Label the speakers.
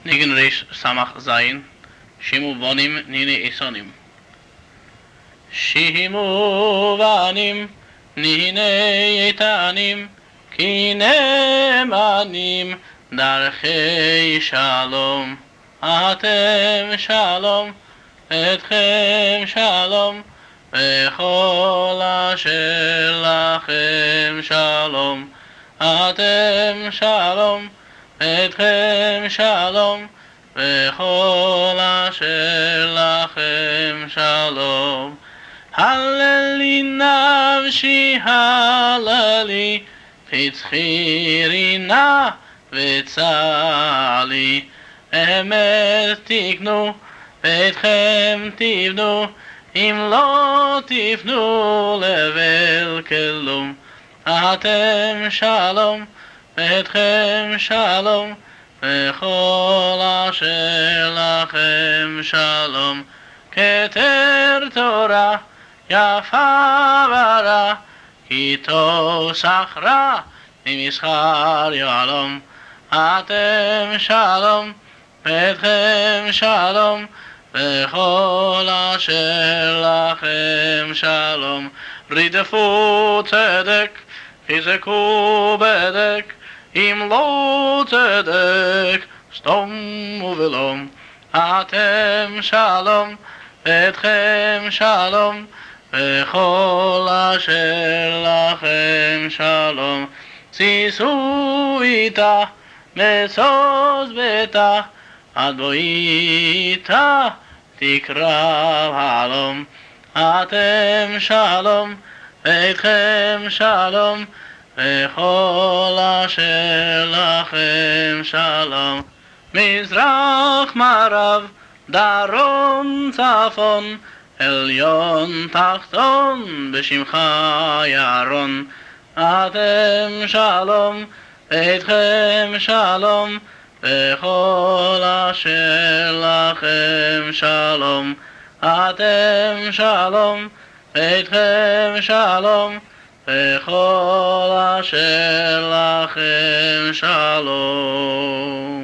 Speaker 1: ניגן ריש סמך זין, שימו בונים ניני איסונים. שימו בנים ניני איתנים, כי נאמנים דרכי שלום. אתם שלום, אתכם שלום, וכל אשר לכם שלום. אתם שלום, אתכם שלום, וכל אשר לכם שלום. הללי נפשי הללי, פצחי נא וצהלי. אמת תקנו, ביתכם תבנו, אם לא תפנו לבל כלום. אתם שלום, ביתכם שלום, וכל אשר לכם שלום. כתר תורה יפה ורע, כי תוסח רע ממסחר יהלום. אתם שלום, ביתכם שלום, וכל אשר לכם שלום. רדפו צדק, חזקו בדק, אם לא צדק, סתום ובלום. אתם שלום, ביתכם שלום, וכל אשר לכם שלום. שישו איתה, משוש ביתה, עד בואיתה תקרב חלום. אתם שלום, ביתכם שלום, וכל אשר לכם שלום. מזרח מערב, דרום צפון, עליון תחתון, בשמך ירון. אתם שלום, ביתכם שלום, וכל אשר לכם שלום. אתם שלום, ביתכם שלום, וכל אשר לכם שלום.